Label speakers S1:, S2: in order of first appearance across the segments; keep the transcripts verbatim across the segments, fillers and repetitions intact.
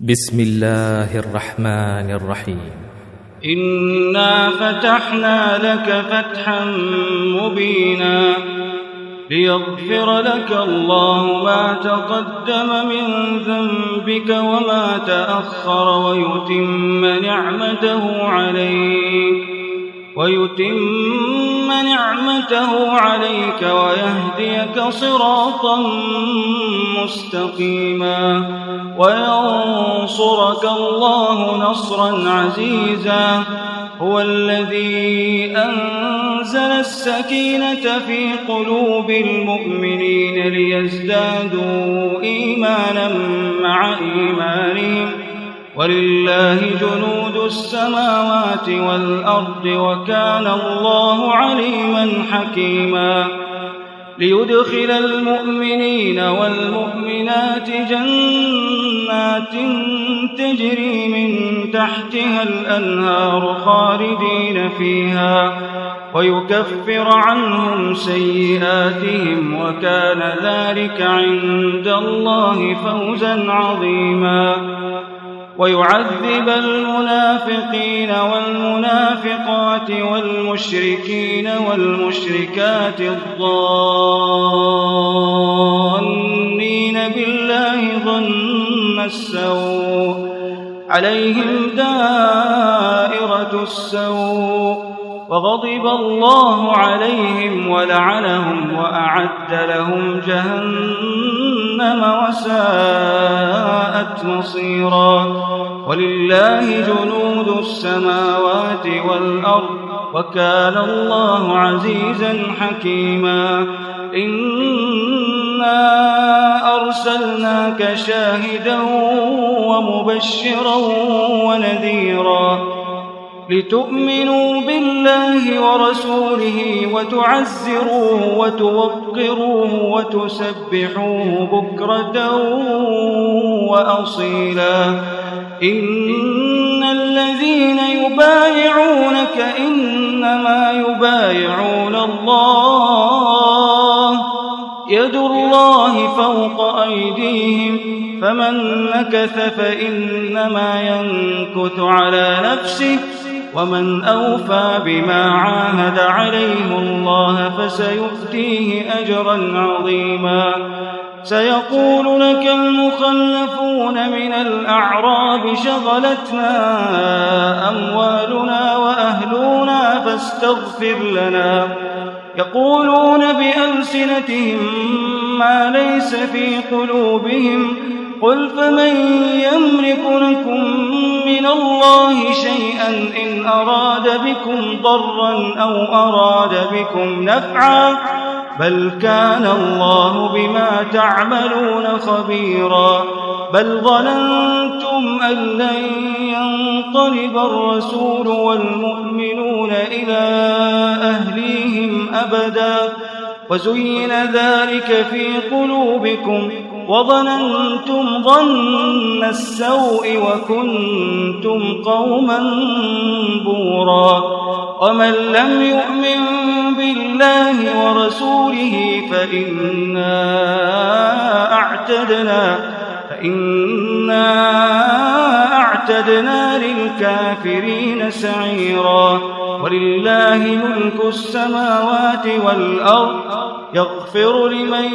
S1: بسم الله الرحمن الرحيم.
S2: إنا فتحنا لك فتحا مبينا ليغفر لك الله ما تقدم من ذنبك وما تأخر ويتم نعمته عليك ويتم نعمته عليك ويهديك صراطا مستقيما وينصرك الله نصرا عزيزا. هو الذي أنزل السكينة في قلوب المؤمنين ليزدادوا إيمانا مع إيمانهم ولله جنود السماوات والأرض وكان الله عليما حكيما. ليدخل المؤمنين والمؤمنات جنات تجري من تحتها الأنهار خالدين فيها ويكفر عنهم سيئاتهم وكان ذلك عند الله فوزا عظيما. ويعذب المنافقين والمنافقات والمشركين والمشركات الظانين بالله ظن السوء عليهم دائرة السوء وغضب الله عليهم ولعنهم وأعد لهم جهنم وساءت مصيرا. ولله جنود السماوات والأرض وكان الله عزيزا حكيما. إنا أرسلناك شاهدا ومبشرا ونذيرا لتؤمنوا بالله ورسوله وتعزروه وتوقروه وتسبحوه بكرة وأصيلا. إن الذين يبايعونك إنما يبايعون الله يد الله فوق أيديهم فمن نكث فإنما ينكث على نفسه ومن أوفى بما عاهد عليه الله فسيؤتيه أجرا عظيما. سيقول لك المخلفون من الأعراب شغلتنا أموالنا وأهلنا فاستغفر لنا يقولون بألسنتهم ما ليس في قلوبهم قل فمن يملك لكم من الله شيئا إن أراد بكم ضرا أو أراد بكم نفعا بل كان الله بما تعملون خبيرا. بل ظننتم أن لن ينقلب الرسول والمؤمنون إلى أهليهم أبدا وزين ذلك في قلوبكم وظننتم ظن السوء وكنتم قوما بورا. ومن لم يؤمن بالله ورسوله فإنا أعتدنا فإنا أعتدنا للكافرين سعيرا. ولله ملك السماوات والأرض يغفر لمن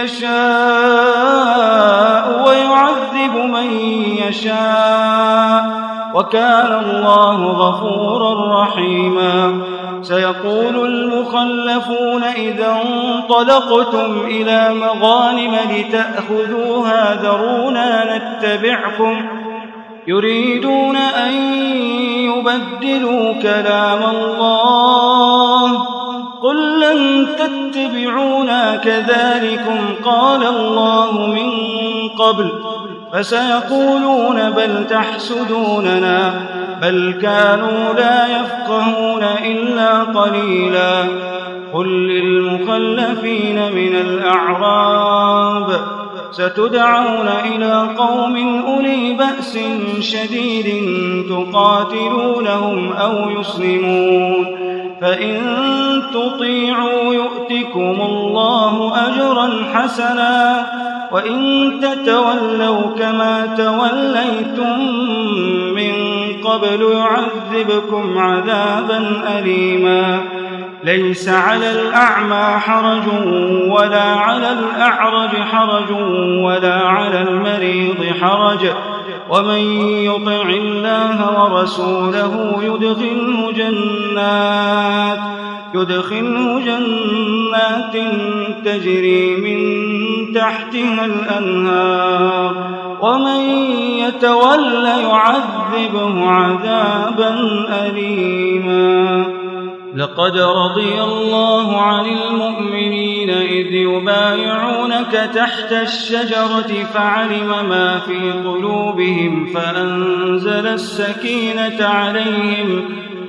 S2: يشاء ويعذب من يشاء وكان الله غفورا رحيما. سيقول المخلفون إذا انطلقتم إلى مغانم لتأخذوها ذرونا نتبعكم يريدون أن يبدلوا كلام الله قل لن تتبعونا كذلكم قال الله من قبل فسيقولون بل تحسدوننا بل كانوا لا يفقهون إلا قليلا. قل للمخلفين من الأعراب ستدعون إلى قوم أولي بأس شديد تقاتلونهم أو يسلمون فإن تطيعوا يؤتكم الله أجرا حسنا وإن تتولوا كما توليتم من قبل يعذبكم عذابا أليما ليس على الأعمى حرج ولا على الأعرج حرج ولا على المريض حرج ومن يطع الله ورسوله يدخله جنات يدخله جنات تجري من تحتها الأنهار ومن يتول يعذبه عذابا أليما لقد رضي الله عن المؤمنين إذ يبايعونك تحت الشجرة فعلم ما في قلوبهم فأنزل السكينة عليهم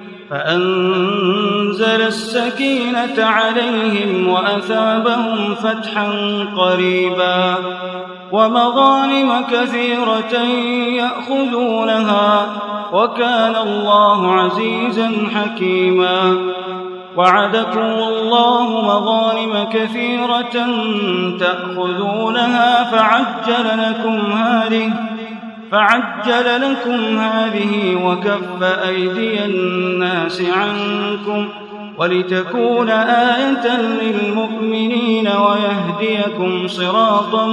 S2: فأنزل السكينة عليهم وأثابهم فتحا قريبا ومغانم كثيرة يأخذونها وكان الله عزيزا حكيما وعدكم الله مغانم كثيرة تأخذونها فعجل لكم هذه فعجل لكم هذه وكف أيدي الناس عنكم ولتكون آية للمؤمنين ويهديكم صراطا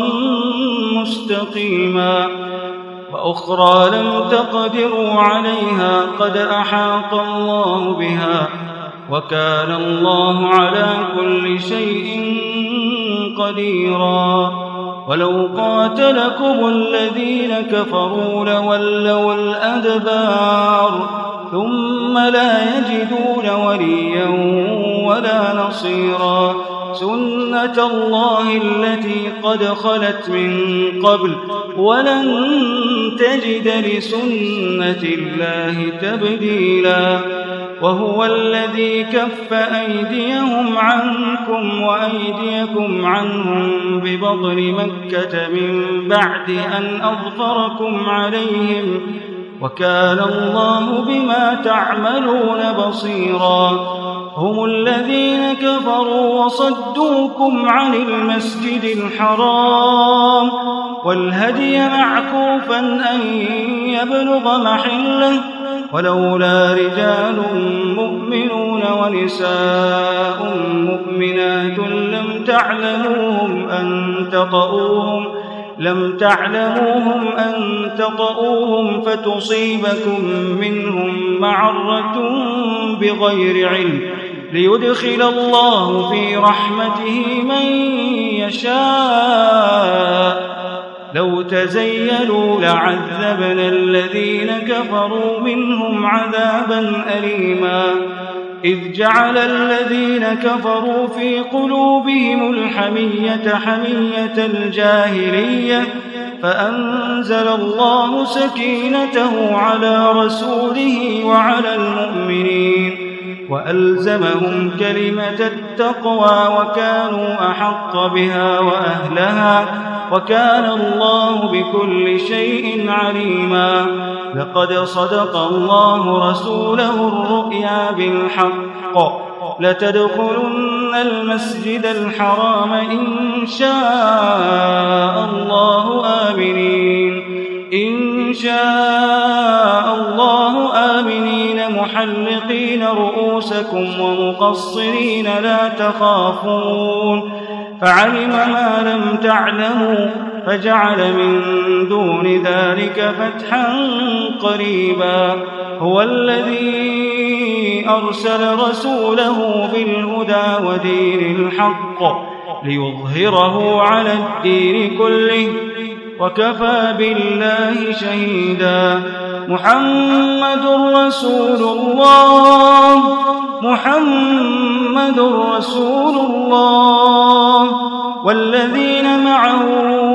S2: مستقيما وأخرى لم تقدروا عليها قد أحاط الله بها وكان الله على كل شيء قديرا ولو قاتلكم الذين كفروا لولوا الأدبار ثم لا يجدون وليا ولا نصيرا سنة الله التي قد خلت من قبل ولن تجد لسنة الله تبديلا وهو الذي كف أيديهم عنكم وأيديكم عنهم ببطن مكة من بعد أن أظفركم عليهم وكان الله بما تعملون بصيرا هم الذين كفروا وصدوكم عن المسجد الحرام والهدي معكوفا أن يبلغ محله ولولا رجال مؤمنون ونساء مؤمنات لم تعلموهم أن تطؤوهم لم تعلموهم أن تطؤوهم فتصيبكم منهم معرة بغير علم ليدخل الله في رحمته من يشاء لو تزيلوا لعذبنا الذين كفروا منهم عذابا أليما إذ جعل الذين كفروا في قلوبهم الحمية حمية الجاهلية فأنزل الله سكينته على رسوله وعلى المؤمنين وألزمهم كلمة التقوى وكانوا أحق بها وأهلها وكان الله بكل شيء عليما لقد صدق الله رسوله الرؤيا بالحق لتدخلن المسجد الحرام إن شاء الله آمنين إن شاء الله آمنين محلقين رؤوسكم ومقصرين لا تخافون فعلم ما لم تعلموا فجعل من دون ذلك فتحا قريبا هو الذي أرسل رسوله بالهدى ودين الحق ليظهره على الدين كله وكفى بالله شهيدا محمد رسول الله محمد رسول الله والذين معه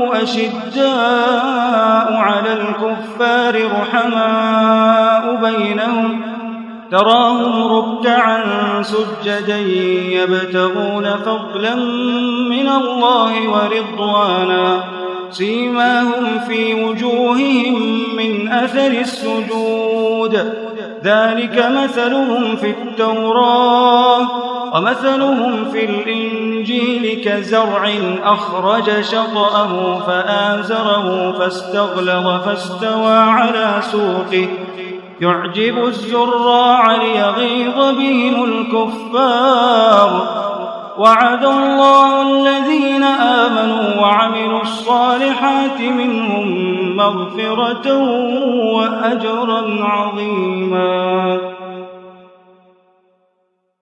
S2: أشداء على الكفار رحماء بينهم تراهم ركعا سجدا يبتغون فضلا من الله ورضوانا سيماهم في وجوههم من أثر السجود ذلك مثلهم في التوراة ومثلهم في الإنجيل كزرع أخرج شطأه فآزره فاستغلظ فاستوى على سوقه يعجب الزراع ليغيظ بهم الكفار. وعد الله الذين آمنوا وعملوا الصالحات منهم مغفرة وأجرا عظيما.